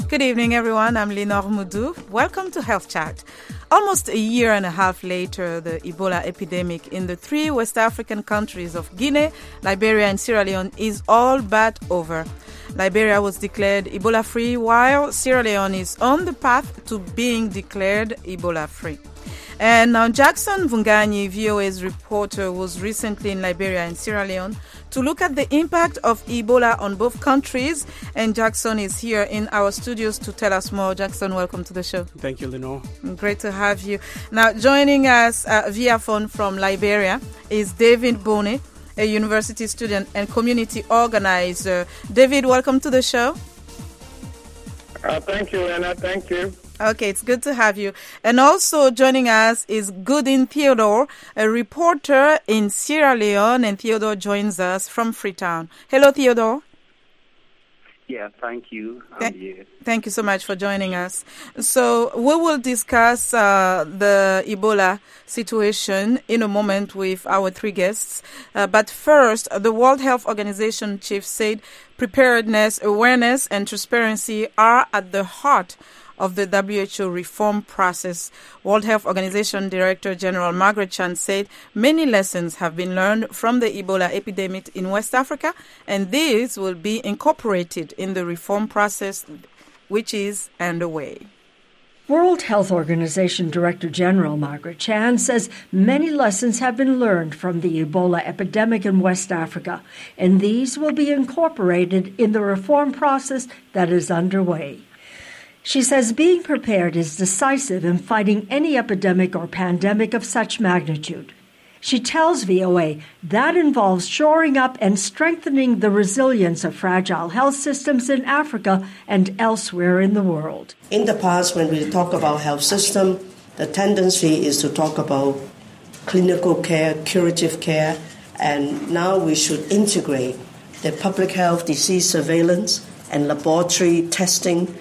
Good evening, everyone. I'm Lenore Moudou. Welcome to Health Chat. Almost a year and a half later, the Ebola epidemic in the three West African countries of Guinea, Liberia, and Sierra Leone is all but over. Liberia was declared Ebola-free, while Sierra Leone is on the path to being declared Ebola-free. And now Jackson Vunganyi, VOA's reporter, was recently in Liberia and Sierra Leone to look at the impact of Ebola on both countries. And Jackson is here in our studios to tell us more. Jackson, welcome to the show. Thank you, Lenore. Great to have you. Now, joining us via phone from Liberia is David Bone, a university student and community organizer. David, welcome to the show. Thank you, Lena. Thank you. Okay, it's good to have you. And also joining us is Goodin Theodore, a reporter in Sierra Leone, and Theodore joins us from Freetown. Hello, Theodore. Yeah, thank you. I'm here. Thank you so much for joining us. So we will discuss the Ebola situation in a moment with our three guests. But first, the World Health Organization chief said preparedness, awareness, and transparency are at the heart of the WHO reform process. World Health Organization Director General Margaret Chan said many lessons have been learned from the Ebola epidemic in West Africa, and these will be incorporated in the reform process which is underway. World Health Organization Director General Margaret Chan says many lessons have been learned from the Ebola epidemic in West Africa, and these will be incorporated in the reform process that is underway. She says being prepared is decisive in fighting any epidemic or pandemic of such magnitude. She tells VOA that involves shoring up and strengthening the resilience of fragile health systems in Africa and elsewhere in the world. In the past, when we talk about health system, the tendency is to talk about clinical care, curative care, and now we should integrate the public health disease surveillance and laboratory testing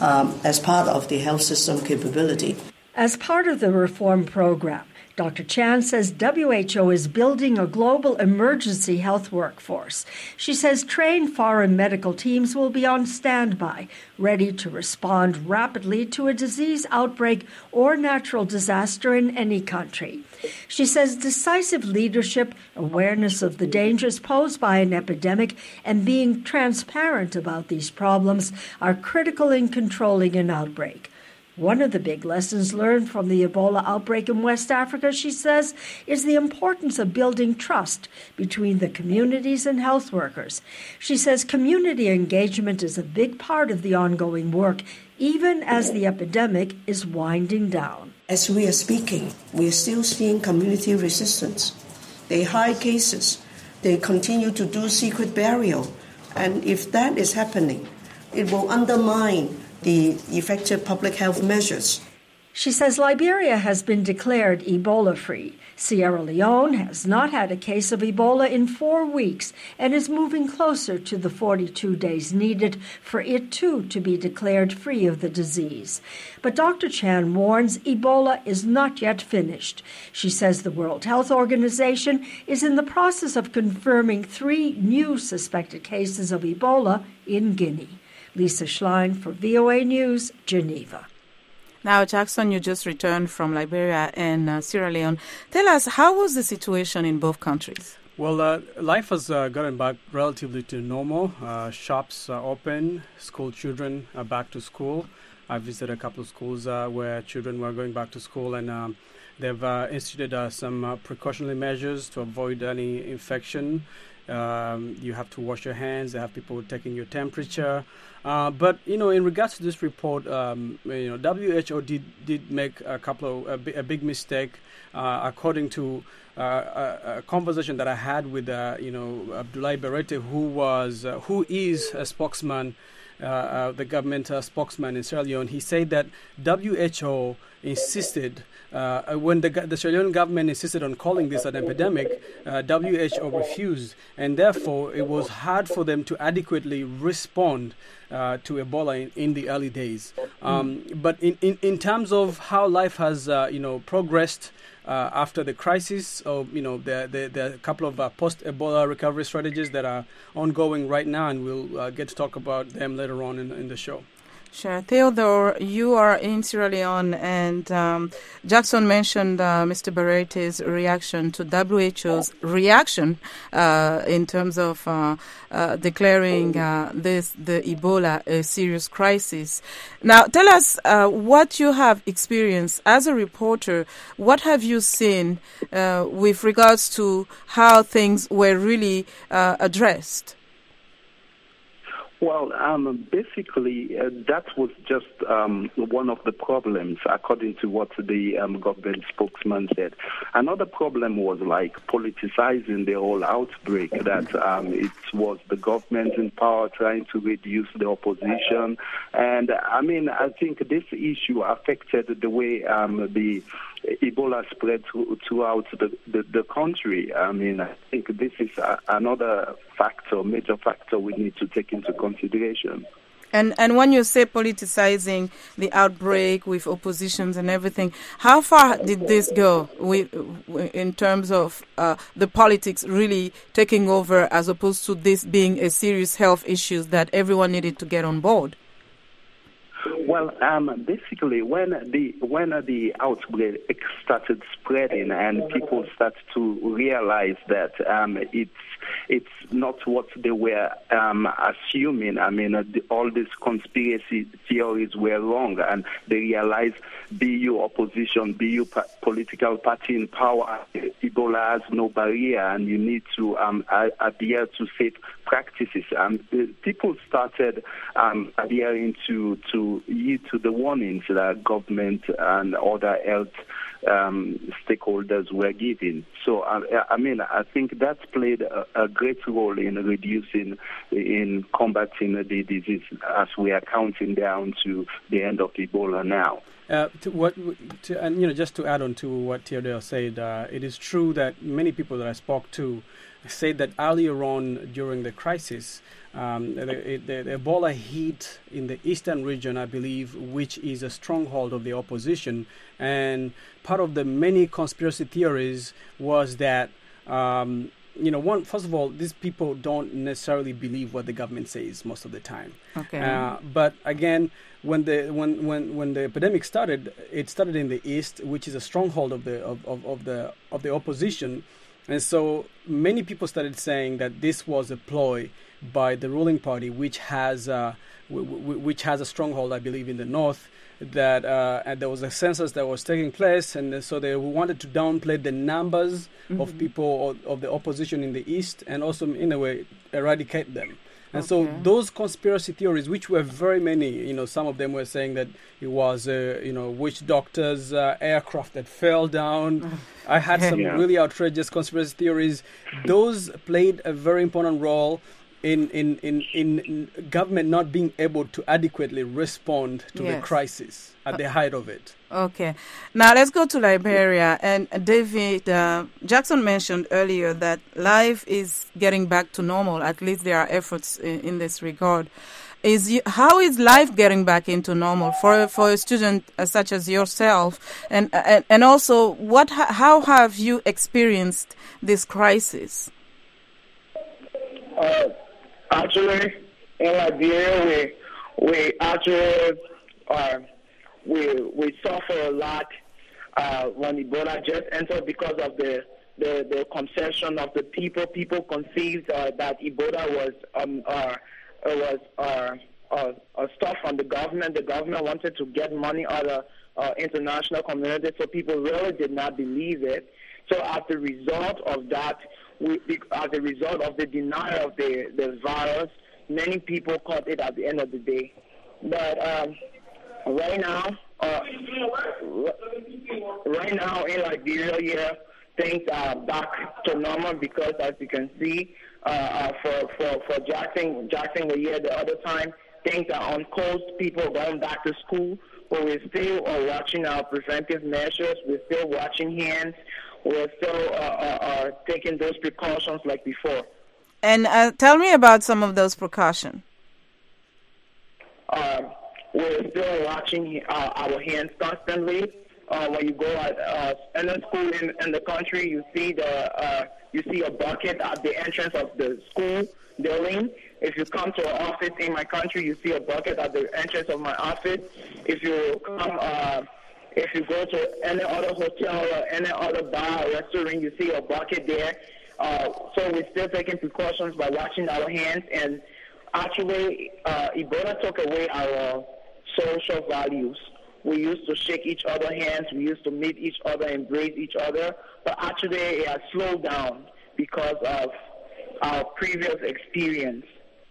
as part of the health system capability. As part of the reform program, Dr. Chan says WHO is building a global emergency health workforce. She says trained foreign medical teams will be on standby, ready to respond rapidly to a disease outbreak or natural disaster in any country. She says decisive leadership, awareness of the dangers posed by an epidemic, and being transparent about these problems are critical in controlling an outbreak. One of the big lessons learned from the Ebola outbreak in West Africa, she says, is the importance of building trust between the communities and health workers. She says community engagement is a big part of the ongoing work, even as the epidemic is winding down. As we are speaking, we are still seeing community resistance. They hide cases. They continue to do secret burial. And if that is happening, it will undermine the effective public health measures. She says Liberia has been declared Ebola-free. Sierra Leone has not had a case of Ebola in 4 weeks and is moving closer to the 42 days needed for it too to be declared free of the disease. But Dr. Chan warns Ebola is not yet finished. She says the World Health Organization is in the process of confirming 3 new suspected cases of Ebola in Guinea. Lisa Schlein for VOA News, Geneva. Now, Jackson, you just returned from Liberia and Sierra Leone. Tell us, how was the situation in both countries? Well, life has gotten back relatively to normal. Shops are open. School children are back to school. I visited a couple of schools where children were going back to school, and they've instituted some precautionary measures to avoid any infection. You have to wash your hands. They have people taking your temperature. But, in regards to this report, WHO did make a big mistake. According to a conversation that I had with, Abdoulaye Berete, who is a spokesman, the government spokesman in Sierra Leone. He said that WHO insisted, when the Sierra Leone government insisted on calling this an epidemic, WHO refused, and therefore it was hard for them to adequately respond to Ebola in the early days. But in terms of how life has progressed after the crisis, there are a couple of post-Ebola recovery strategies that are ongoing right now, and we'll get to talk about them later on in the show. Sure. Theodore, you are in Sierra Leone, and Jackson mentioned Mr. Barete's reaction to WHO's reaction in terms of declaring the Ebola a serious crisis. Now, tell us what you have experienced as a reporter. What have you seen with regards to how things were really addressed? Well, basically, that was just one of the problems, according to what the government spokesman said. Another problem was like politicizing the whole outbreak, that it was the government in power trying to reduce the opposition. And, I think this issue affected the way the Ebola spread throughout the country. I think this is another major factor we need to take into consideration. And when you say politicizing the outbreak with oppositions and everything, how far did this go in terms of the politics really taking over, as opposed to this being a serious health issue that everyone needed to get on board? Well, basically, when the outbreak started spreading and people started to realize that it's not what they were assuming. All these conspiracy theories were wrong, and they realized, be you opposition, be you political party in power, Ebola has no barrier, and you need to adhere to safe practices. People started adhering to heed to the warnings that government and other health stakeholders were giving. So, I think that played a great role in combating the disease, as we are counting down to the end of Ebola now. Just to add on to what Theodore said, it is true that many people that I spoke to said that earlier on during the crisis, the Ebola hit in the eastern region, I believe, which is a stronghold of the opposition. And part of the many conspiracy theories was that, first of all, these people don't necessarily believe what the government says most of the time. Okay. But again, when the epidemic started, it started in the east, which is a stronghold of the opposition. And so many people started saying that this was a ploy by the ruling party, which has a stronghold, I believe, in the north. That and there was a census that was taking place, and so they wanted to downplay the numbers of people of the opposition in the east, and also in a way eradicate them. And so those conspiracy theories, which were very many, some of them were saying that it was, witch doctors' aircraft that fell down. I had some really outrageous conspiracy theories. Those played a very important role in government not being able to adequately respond to the crisis at the height of it. Okay. Now let's go to Liberia. And David, Jackson mentioned earlier that life is getting back to normal. At least there are efforts in this regard. How is life getting back into normal for a student such as yourself? And also, how have you experienced this crisis? Actually, in Liberia, we actually we suffer a lot when Ebola just entered, because of the conception of the people. People conceived that Ebola was stuff from the government. The government wanted to get money out of international community, so people really did not believe it. So as a result of that, as a result of the denial of the virus, many people caught it at the end of the day. But right now in Liberia, things are back to normal, because as you can see, for Jackson was here the other time, things are on coast, people going back to school, but we're still watching our preventive measures, we're still washing hands, we're still taking those precautions like before. And tell me about some of those precautions. We're still washing our hands constantly. When you go at any school in the country, you see the you see a bucket at the entrance of the school building. If you come to an office in my country, you see a bucket at the entrance of my office. If you go to any other hotel or any other bar or restaurant, you see a bucket there. So we're still taking precautions by washing our hands. And actually, Ebola took away our social values. We used to shake each other's hands. We used to meet each other, embrace each other. But actually, it has slowed down because of our previous experience.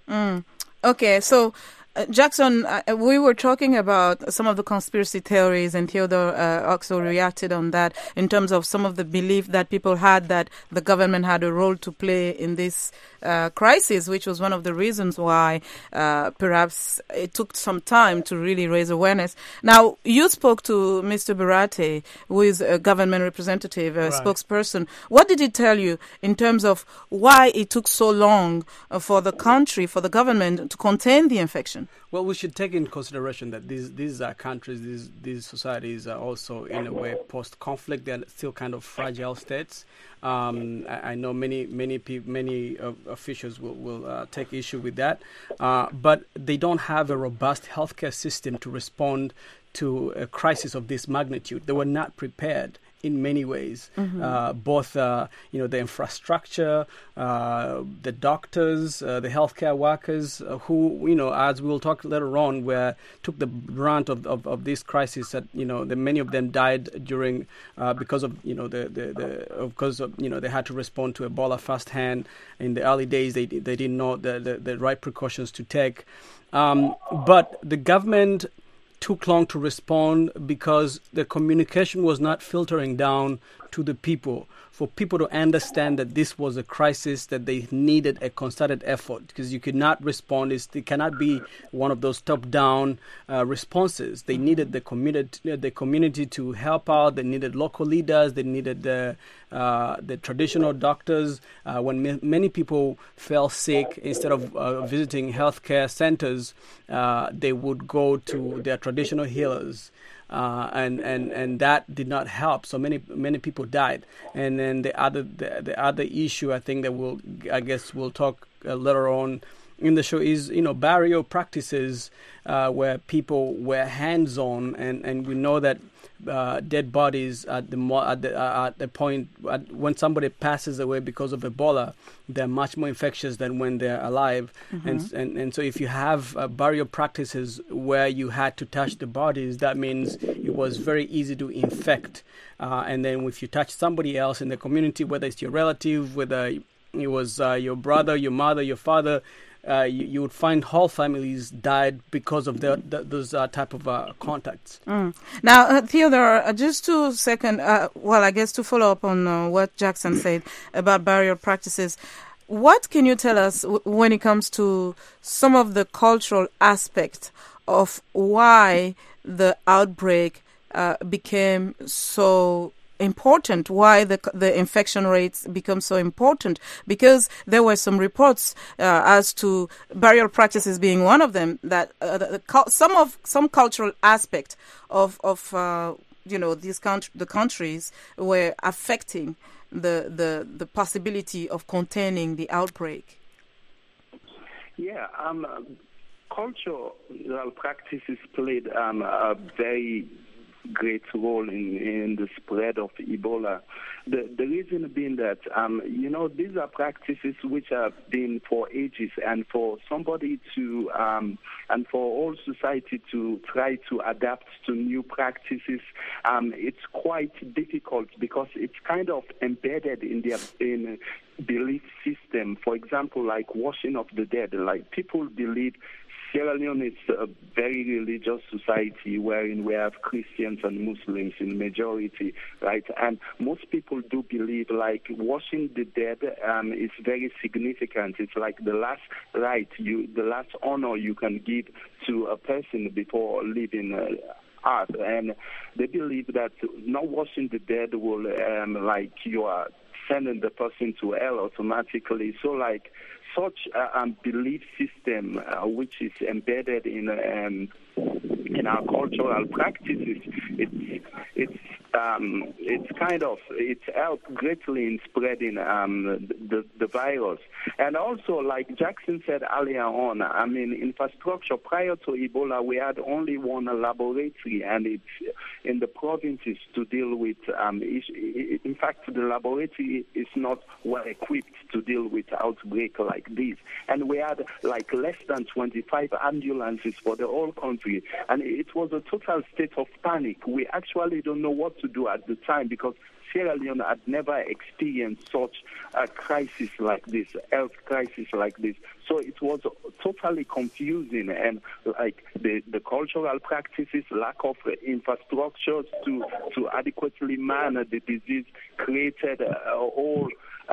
Okay, so Jackson, we were talking about some of the conspiracy theories, and Theodore also reacted on that in terms of some of the belief that people had that the government had a role to play in this crisis, which was one of the reasons why perhaps it took some time to really raise awareness. Now, you spoke to Mr. Barate, who is a government representative, a spokesperson. What did he tell you in terms of why it took so long for the country, for the government to contain the infection? Well, we should take into consideration that these countries, these societies are also in a way post-conflict. They're still kind of fragile states. I know many officials will take issue with that, but they don't have a robust healthcare system to respond to a crisis of this magnitude. They were not prepared in many ways, both the infrastructure, the doctors, the healthcare workers, who as we'll talk later on, took the brunt of this crisis. That many of them died during because of they had to respond to Ebola firsthand in the early days. They didn't know the right precautions to take, but the government took long to respond because the communication was not filtering down to the people, for people to understand that this was a crisis, that they needed a concerted effort, because you could not respond. It cannot be one of those top-down responses. They needed the community to help out. They needed local leaders. They needed the traditional doctors. When many people fell sick, instead of visiting healthcare centers, they would go to their traditional healers. And that did not help. So many people died. And then the other issue, I think that we'll talk later on in the show, is burial practices where people were hands-on, and we know that dead bodies at the point when somebody passes away because of Ebola, they're much more infectious than when they're alive. And so if you have burial practices where you had to touch the bodies, that means it was very easy to infect. And then if you touch somebody else in the community, whether it's your relative, whether it was your brother, your mother, your father, you would find whole families died because of those type of contacts. Now, Theodore, just 2 seconds, I guess to follow up on what Jackson said about burial practices, what can you tell us when it comes to some of the cultural aspects of why the outbreak became so important, why the infection rates become so important? Because there were some reports as to burial practices being one of them, that some cultural aspect of the countries were affecting the possibility of containing the outbreak. Yeah, cultural practices played a very great role in the spread of Ebola. The reason being that, these are practices which have been for ages, and for somebody to, and for all society to try to adapt to new practices, it's quite difficult because it's kind of embedded in their belief system. For example, like washing of the dead, like people believe Sierra Leone is a very religious society wherein we have Christians and Muslims in majority, right? And most people do believe like washing the dead is very significant. It's like the last right, the last honor you can give to a person before leaving earth. And they believe that not washing the dead will like you are sending the person to hell automatically. So like such a belief system which is embedded in in our cultural practices, it's helped greatly in spreading the virus. And also, like Jackson said earlier on, I mean, infrastructure prior to Ebola, we had only one laboratory, and it's in the provinces to deal with. In fact, the laboratory is not well equipped to deal with outbreak like this. And we had like less than 25 ambulances for the whole country, and it was a total state of panic. We actually don't know what to do at the time, because Sierra Leone had never experienced such a crisis like this, health crisis like this. So it was totally confusing, and like the cultural practices, lack of infrastructures to adequately manage the disease created a whole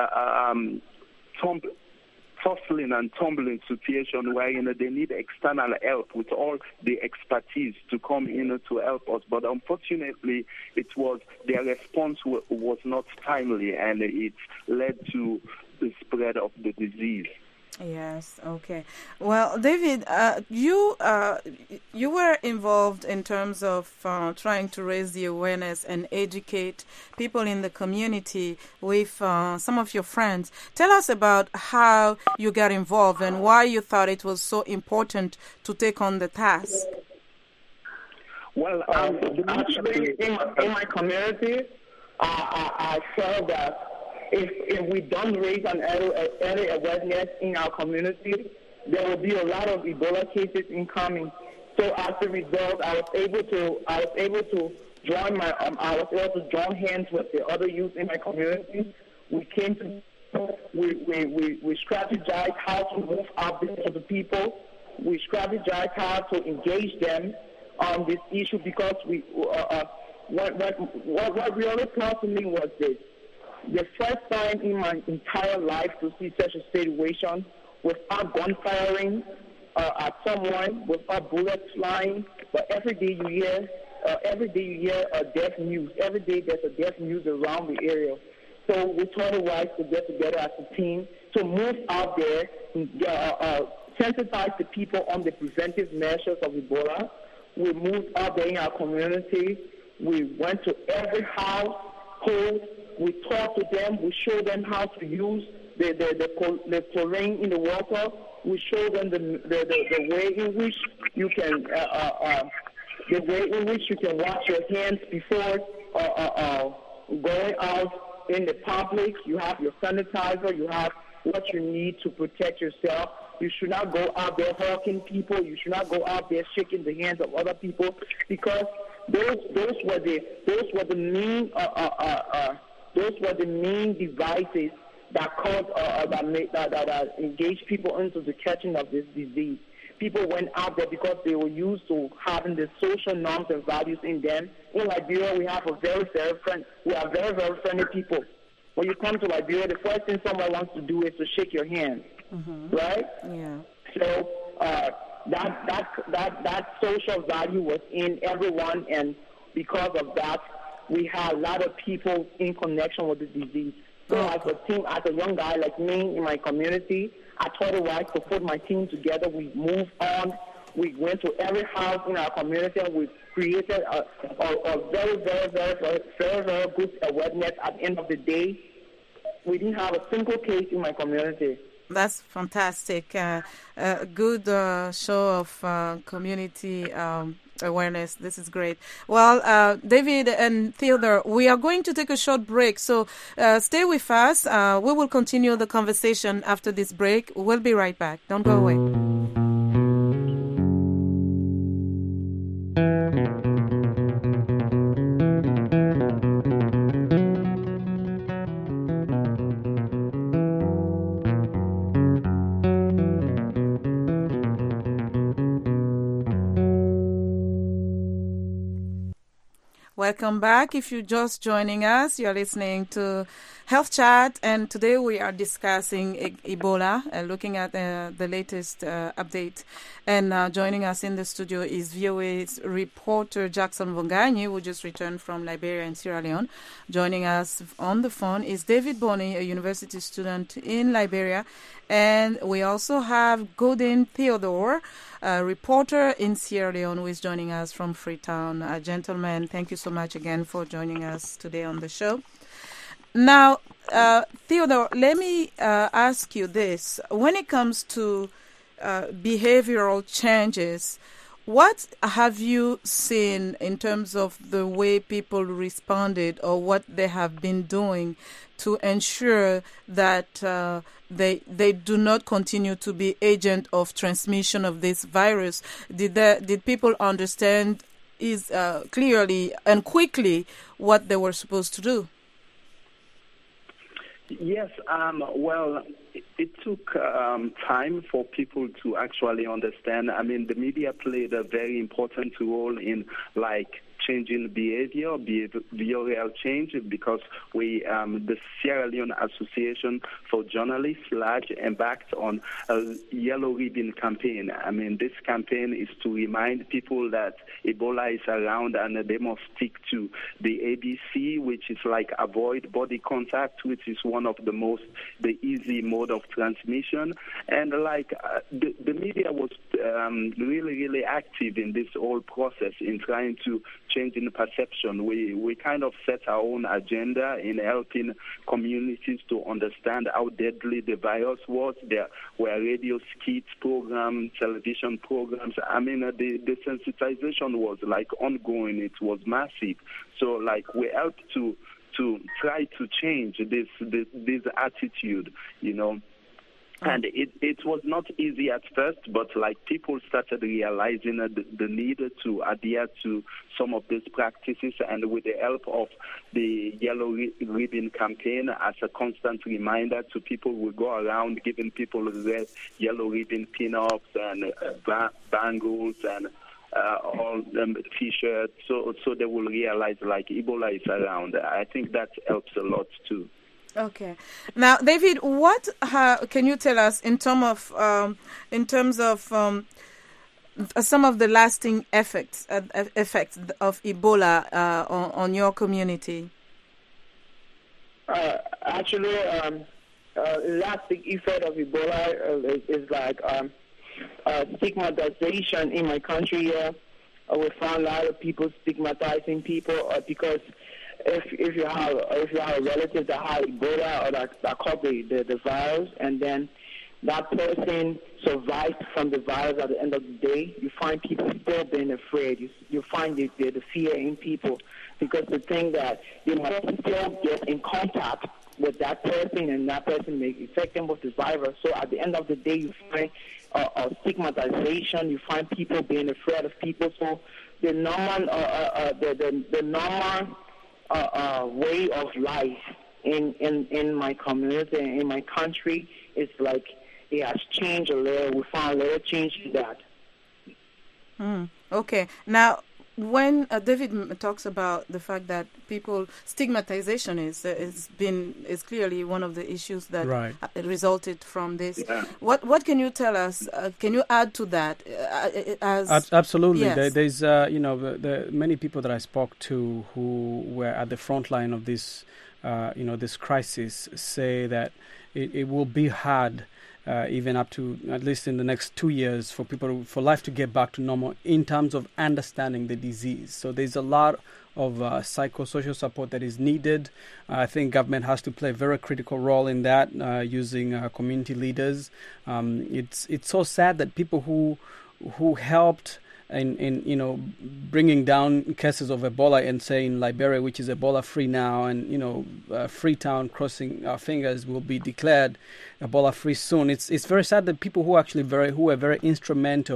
tussling and tumbling situation wherein they need external help with all the expertise to come in to help us. But unfortunately, their response was not timely, and it led to the spread of the disease. Yes. Okay. Well, David, you were involved in terms of trying to raise the awareness and educate people in the community with some of your friends. Tell us about how you got involved and why you thought it was so important to take on the task. Well, actually, in my community, I felt that if we don't raise an early awareness in our community, there will be a lot of Ebola cases incoming. So as a result, I was able to join hands with the other youth in my community. We strategized how to move out to the people. We strategized how to engage them on this issue, because what really prompted me was this. The first time in my entire life to see such a situation without gunfiring at someone, without bullets flying, but every day you hear death news. Every day there's a death news around the area. So we thought it wise to get together as a team to move out there, sensitize the people on the preventive measures of Ebola. We moved out there in our community. We went to every household. We talked to them. We showed them how to use the chlorine in the water. We showed them the way in which you can wash your hands before going out in the public. You have your sanitizer. You have what you need to protect yourself. You should not go out there hawking people. You should not go out there shaking the hands of other people, because those were the main devices that caused that engaged people into the catching of this disease. People went out there because they were used to having the social norms and values in them. In Liberia, we have very friendly people. When you come to Liberia, the first thing someone wants to do is to shake your hand, right? Yeah. So that social value was in everyone, and because of that, we had a lot of people in connection with the disease. So as a team, as a young guy like me in my community, I thought it was to put my team together. We moved on. We went to every house in our community, and we created a very good awareness. At the end of the day, we didn't have a single case in my community. That's fantastic. Good show of community awareness. This is great. Well, David and Theodore, we are going to take a short break, so stay with us. We will continue the conversation after this break. We'll be right back. Don't go away. Welcome back. If you're just joining us, you're listening to Health Chat, and today we are discussing Ebola, looking at the latest update. And joining us in the studio is VOA's reporter Jackson Vonganyi, who just returned from Liberia and Sierra Leone. Joining us on the phone is David Boney, a university student in Liberia. And we also have Godin Theodore, a reporter in Sierra Leone, who is joining us from Freetown. Gentlemen, thank you so much again for joining us today on the show. Now, Theodore, let me ask you this. When it comes to behavioral changes, what have you seen in terms of the way people responded or what they have been doing to ensure that they do not continue to be agent of transmission of this virus? Did people understand clearly and quickly what they were supposed to do? Yes, well, it took time for people to actually understand. I mean, the media played a very important role in, changing behavioral change, because the Sierra Leone Association for Journalists, LAJ, embarked on a Yellow Ribbon campaign. I mean, this campaign is to remind people that Ebola is around and they must stick to the ABC, which is avoid body contact, which is one of the easy mode of transmission. And the media was really active in this whole process in trying to change in perception. We kind of set our own agenda in helping communities to understand how deadly the virus was. There were radio skits programs, television programs. I mean, the sensitization was ongoing. It was massive. So we helped to try to change this attitude, And it was not easy at first, but people started realizing the need to adhere to some of these practices, and with the help of the Yellow Ribbon campaign as a constant reminder to people, we go around giving people red yellow ribbon pin-ups and bangles and all T-shirts, so they will realize Ebola is around. I think that helps a lot too. Okay. Now, David, what can you tell us in terms of some of the lasting effects of Ebola on your community? Actually, lasting effect of Ebola is stigmatization in my country here. We found a lot of people stigmatizing people because if you have a relative that has Ebola or that caught the virus, and then that person survived from the virus at the end of the day, you find people still being afraid. You find the fear in people, because the thing that they might still get in contact with that person, and that person may infect them with the virus. So at the end of the day, you find stigmatization. You find people being afraid of people. So the normal way of life in my community and in my country is it has changed a little. We found a little change in that. Okay. Now, when David talks about the fact that stigmatization is clearly one of the issues that resulted from this. Yeah. What can you tell us? Can you add to that? Absolutely. Yes. There's the many people that I spoke to who were at the front line of this this crisis say that it will be hard. Even up to at least in the next 2 years for life to get back to normal in terms of understanding the disease. So there's a lot of psychosocial support that is needed. I think government has to play a very critical role in that, using community leaders. It's so sad that people who helped in bringing down cases of Ebola and say in Liberia, which is Ebola free now, and Freetown, crossing our fingers, will be declared Ebola free soon. It's very sad that people who were very instrumental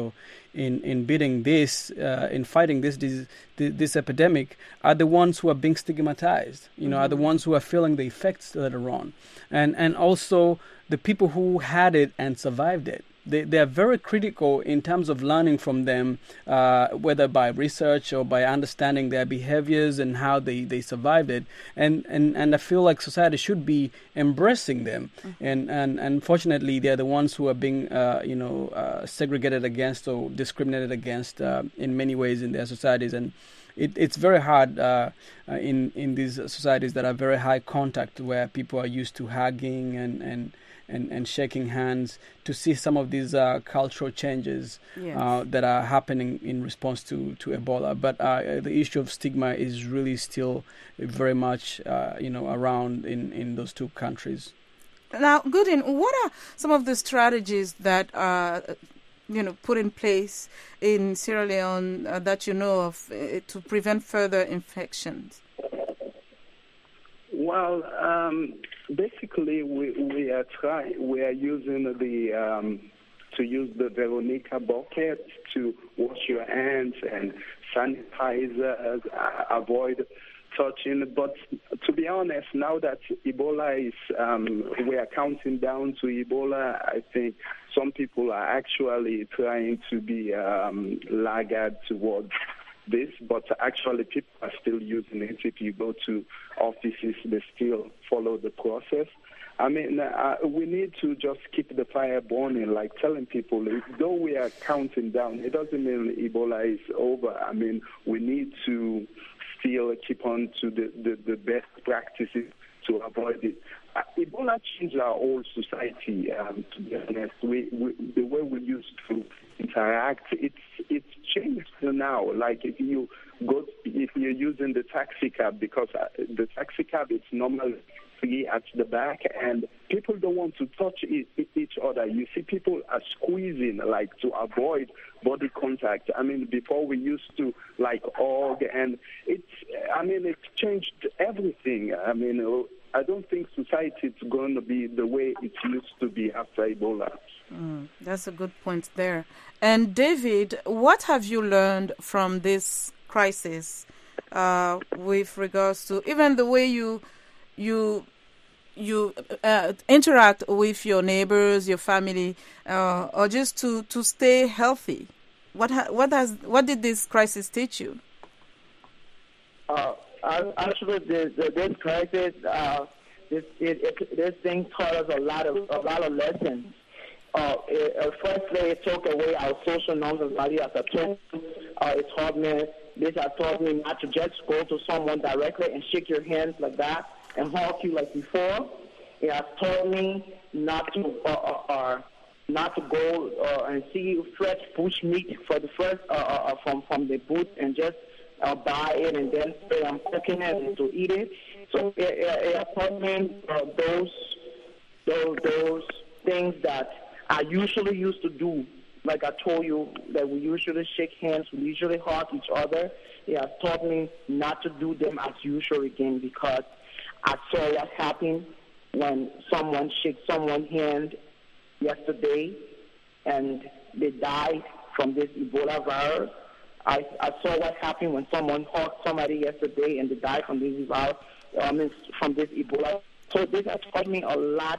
in beating this, in fighting this epidemic, are the ones who are being stigmatized. Are the ones who are feeling the effects later on, and also the people who had it and survived it. They are very critical in terms of learning from them, whether by research or by understanding their behaviors and how they survived it. And I feel like society should be embracing them. And unfortunately, they're the ones who are being segregated against or discriminated against in many ways in their societies. And it's very hard in these societies that are very high contact, where people are used to hugging and shaking hands, to see some of these cultural changes that are happening in response to Ebola. But the issue of stigma is really still very much around in those two countries. Now, Goodin, what are some of the strategies that are put in place in Sierra Leone that you know of to prevent further infections? Well, basically, we are using to use the Veronica bucket to wash your hands and sanitize, avoid touching. But to be honest, now that Ebola is, we are counting down to Ebola, I think some people are actually trying to be laggard towards this, but actually people are still using it. If you go to offices, they still follow the process. I mean, we need to just keep the fire burning, like telling people, though we are counting down, it doesn't mean Ebola is over. I mean, we need to still keep on to the best practices to avoid it. Ebola changed our whole society, to be honest. The way we used to interact, it's changed now. Like if you're using the taxi cab, because the taxi cab is normally free at the back, and people don't want to touch each other. You see people are squeezing, like, to avoid body contact. I mean, before we used to like hug, and it's changed everything. I mean, I don't think society is going to be the way it used to be after Ebola. That's a good point there. And David, what have you learned from this crisis with regards to even the way you interact with your neighbors, your family, or just to stay healthy? What did this crisis teach you? Actually, this crisis, this thing taught us a lot of lessons. Firstly, it took away our social norms and values as a tool. This has taught me not to just go to someone directly and shake your hands like that and hug you like before. It has taught me not to go and see fresh bush meat for the first from the bush and just buy it and then say I'm cooking it and to eat it. So it has taught me those things that I usually used to do. Like I told you, that we usually shake hands, we usually hug each other. It has taught me not to do them as usual again, because I saw what happened when someone shook someone's hand yesterday and they died from this Ebola virus. I saw what happened when someone hugged somebody yesterday and they died from this virus, from this Ebola. So this has taught me a lot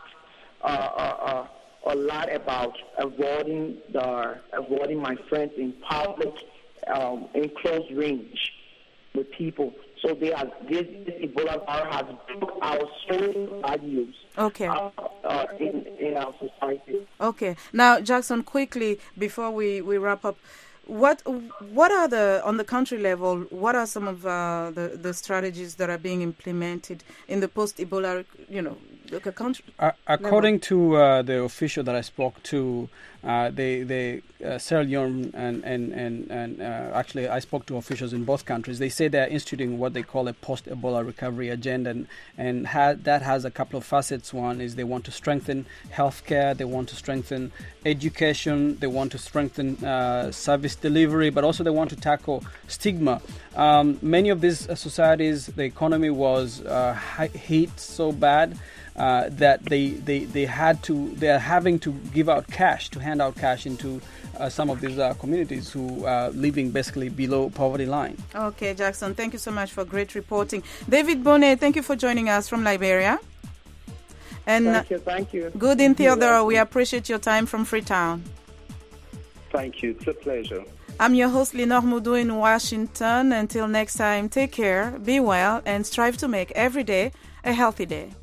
about avoiding my friends in public, in close range with people. So this Ebola virus has broke our social values. Okay. In our society. Okay. Now, Jackson, quickly before we wrap up, what are on the country level? What are some of the strategies that are being implemented in the post-Ebola, the country? According to the official that I spoke to, Sierra Leone and actually I spoke to officials in both countries. They say they're instituting what they call a post-Ebola recovery agenda, and that has a couple of facets. One is they want to strengthen healthcare, they want to strengthen education, they want to strengthen service delivery, but also they want to tackle stigma. Many of these societies, the economy was hit so bad that they are having to hand out cash into some of these communities who are living basically below poverty line. Okay, Jackson, thank you so much for great reporting. David Bonnet, thank you for joining us from Liberia. And thank you. Goodin Theodore, we appreciate your time from Freetown. Thank you. It's a pleasure. I'm your host, Lenore Moudou in Washington. Until next time, take care, be well, and strive to make every day a healthy day.